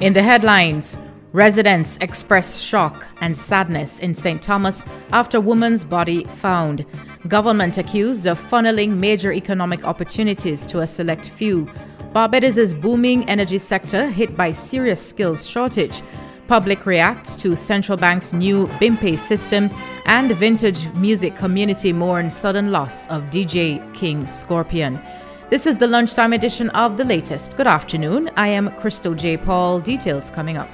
In the headlines, residents express shock and sadness in St. Thomas after woman's body found. Government accused of funneling major economic opportunities to a select few. Barbados' booming energy sector hit by serious skills shortage. Public reacts to central bank's new BIMPay system, and vintage music community mourns sudden loss of DJ King Scorpion. This is the lunchtime edition of The Latest. Good afternoon. I am Crystal J. Paul. Details coming up.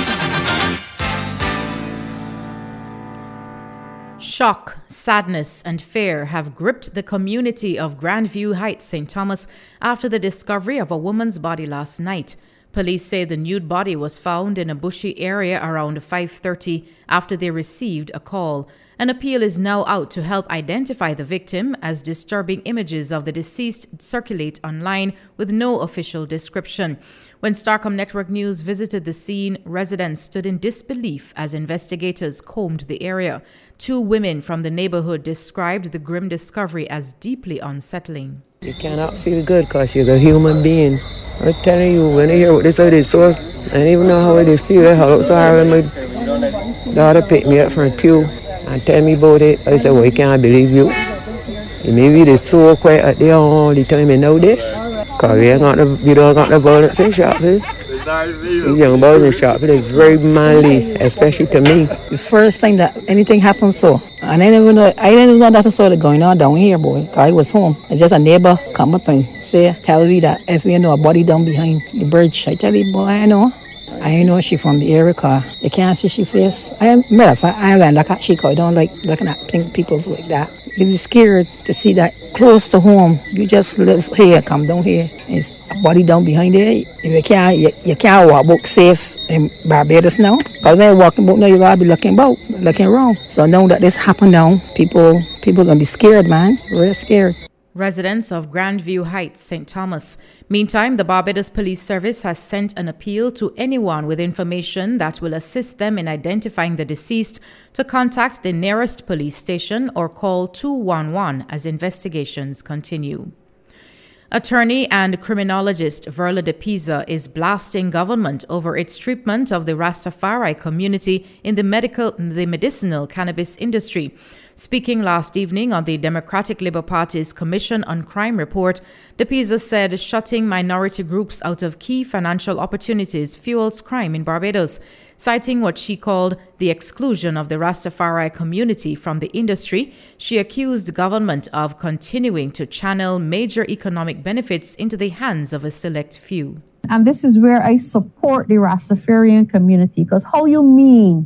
Shock, sadness, and fear have gripped the community of Grandview Heights, St. Thomas, after the discovery of a woman's body last night. Police say the nude body was found in a bushy area around 5:30 after they received a call. An appeal is now out to help identify the victim, as disturbing images of the deceased circulate online with no official description. When Starcom Network News visited the scene, residents stood in disbelief as investigators combed the area. Two women from the neighborhood described the grim discovery as deeply unsettling. You cannot feel good because you're a human being. I'm telling you, when I hear what this I did, so I don't even know how I did feel. I looked so hard when my daughter picked me up from a tube and tell me about it. I said, well, I can't believe you. Maybe they're so quiet at the all the time, you know this? Because we don't got the violence in Sharpeville. The young boys in Sharpeville is very manly, especially to me. The first time that anything happened so, and I didn't even know that was sort of going on down here, boy. Because I was home. It's just a neighbor come up and tell me that if we know a body down behind the bridge, I tell you, boy, I know she from the area because you can't see she face. Matter of fact, I went look at she because I don't like looking at pink people like that. You be scared to see that close to home. You just live here, come down here. It's a body down behind there. You can't walk about safe in Barbados now. Because when you're walking about now, you gotta be looking around. So now that this happened now, people gonna be scared, man. Real scared. Residents of Grandview Heights, St. Thomas. Meantime, the Barbados Police Service has sent an appeal to anyone with information that will assist them in identifying the deceased to contact the nearest police station or call 211 as investigations continue. Attorney and criminologist Verla de Pisa is blasting government over its treatment of the Rastafari community in the medicinal cannabis industry. Speaking last evening on the Democratic Labour Party's Commission on Crime report, de Pisa said shutting minority groups out of key financial opportunities fuels crime in Barbados, citing what she called the exclusion of the Rastafari community from the industry. She accused the government of continuing to channel major economic benefits into the hands of a select few. And this is where I support the Rastafarian community, because how you mean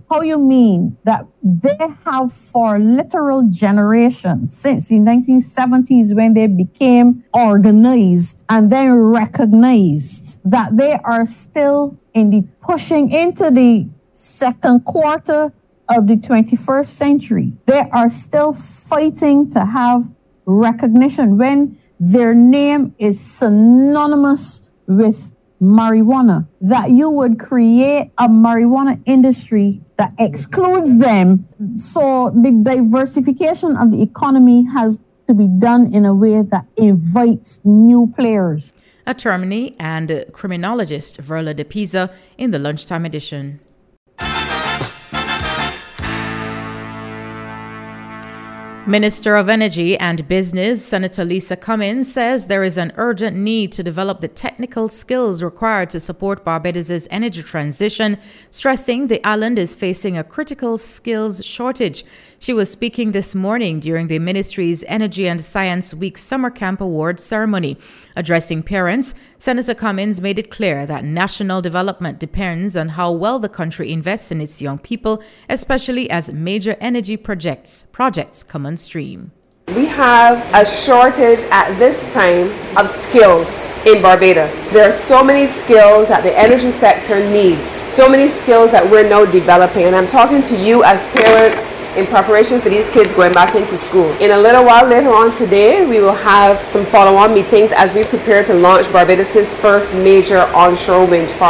that they have for literal generations, since the 1970s when they became organized and then recognized that they are still pushing into the second quarter of the 21st century. They are still fighting to have recognition when their name is synonymous with marijuana, that you would create a marijuana industry that excludes them. So the diversification of the economy has to be done in a way that invites new players. Attorney and criminologist Verla de Pisa in the lunchtime edition. Minister of Energy and Business, Senator Lisa Cummins, says there is an urgent need to develop the technical skills required to support Barbados' energy transition, stressing the island is facing a critical skills shortage. She was speaking this morning during the ministry's Energy and Science Week Summer Camp Awards ceremony. Addressing parents, Senator Cummins made it clear that national development depends on how well the country invests in its young people, especially as major energy projects come on stream. We have a shortage at this time of skills in Barbados. There are so many skills that the energy sector needs, so many skills that we're now developing. And I'm talking to you as parents in preparation for these kids going back into school. In a little while later on today, we will have some follow-on meetings as we prepare to launch Barbados' first major onshore wind farm.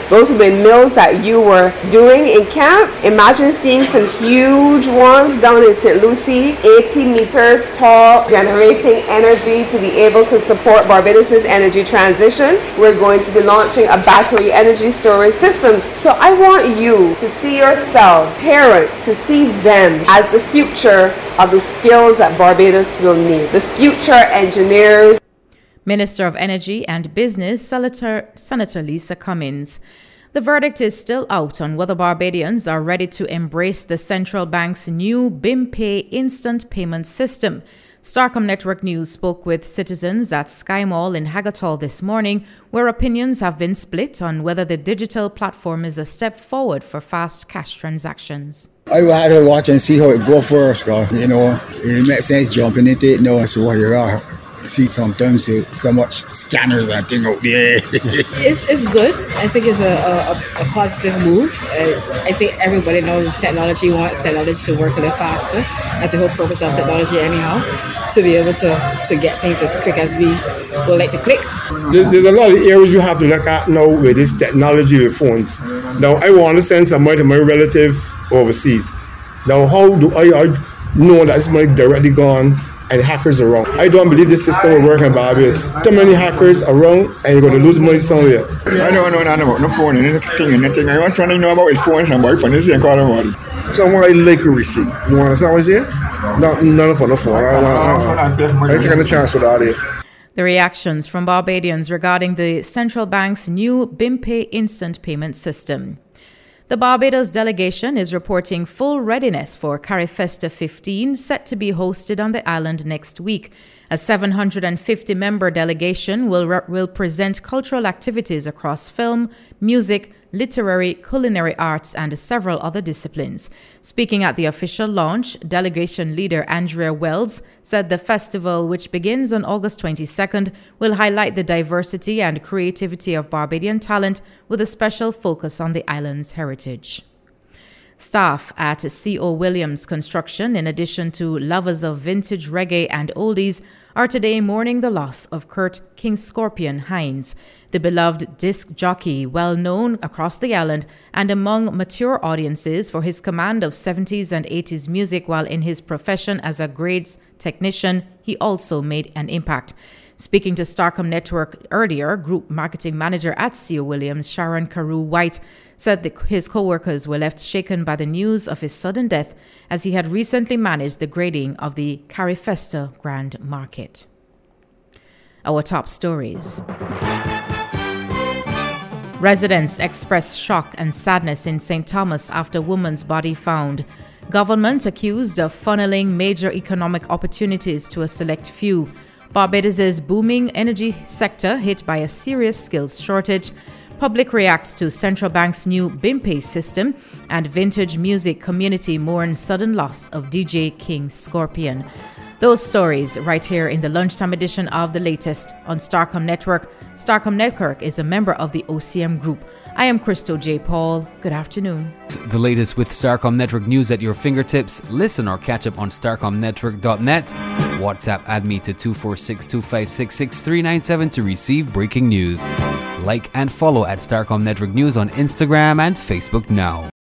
Those windmills that you were doing in camp, imagine seeing some huge ones down in St. Lucie, 80 meters tall, generating energy to be able to support Barbados' energy transition. We're going to be launching a battery energy storage system. So I want you to see yourselves, parents, to see them as the future of the skills that Barbados will need. The future engineers. Minister of Energy and Business, Senator Lisa Cummins. The verdict is still out on whether Barbadians are ready to embrace the central bank's new BIMPay instant payment system. Starcom Network News spoke with citizens at Sky Mall in Haggertall this morning, where opinions have been split on whether the digital platform is a step forward for fast cash transactions. I had to watch and see how it go first, cause, it makes sense jumping into it now, so here are. See sometimes so much scanners and thing out there. It's good. I think it's a positive move. I think everybody knows technology wants technology to work a little faster. That's the whole purpose of technology anyhow, to be able to get things as quick as we would like to click. There's a lot of areas you have to look at now with this technology with phones. Now, I want to send some money to my relative overseas. Now, how do I know that this money directly gone and hackers around? I don't believe this system will work in Barbados. Too many hackers around and you're going to lose money somewhere. I don't know nothing about no phone and anything. I was trying to know about his phone and about this and call about it. Someone like a receipt. You want to say what I say? None upon the phone. I taking a chance with that here. The reactions from Barbadians regarding the central bank's new BIMPay instant payment system. The Barbados delegation is reporting full readiness for CARIFESTA 15, set to be hosted on the island next week. A 750-member delegation will present cultural activities across film, music, literary, culinary arts, and several other disciplines. Speaking at the official launch, delegation leader Andrea Wells said the festival, which begins on August 22nd, will highlight the diversity and creativity of Barbadian talent with a special focus on the island's heritage. Staff at C.O. Williams Construction, in addition to lovers of vintage reggae and oldies, are today mourning the loss of Kurt King Scorpion Hines, the beloved disc jockey, well known across the island and among mature audiences for his command of 70s and 80s music while in his profession as a grades technician. He also made an impact. Speaking to Starcom Network earlier, Group Marketing Manager at C.O. Williams, Sharon Carew White, said that his co-workers were left shaken by the news of his sudden death as he had recently managed the grading of the CARIFESTA Grand Market. Our top stories. Residents expressed shock and sadness in St. Thomas after woman's body found. Government accused of funneling major economic opportunities to a select few. Barbados' booming energy sector hit by a serious skills shortage. Public reacts to central bank's new BIMPay system, and vintage music community mourns sudden loss of DJ King Scorpion. Those stories right here in the lunchtime edition of The Latest on Starcom Network. Starcom Network is a member of the OCM Group. I am Christo J. Paul. Good afternoon. The latest with Starcom Network news at your fingertips. Listen or catch up on starcomnetwork.net. WhatsApp add me to 246-256-6397 to receive breaking news. Like and follow at Starcom Network News on Instagram and Facebook now.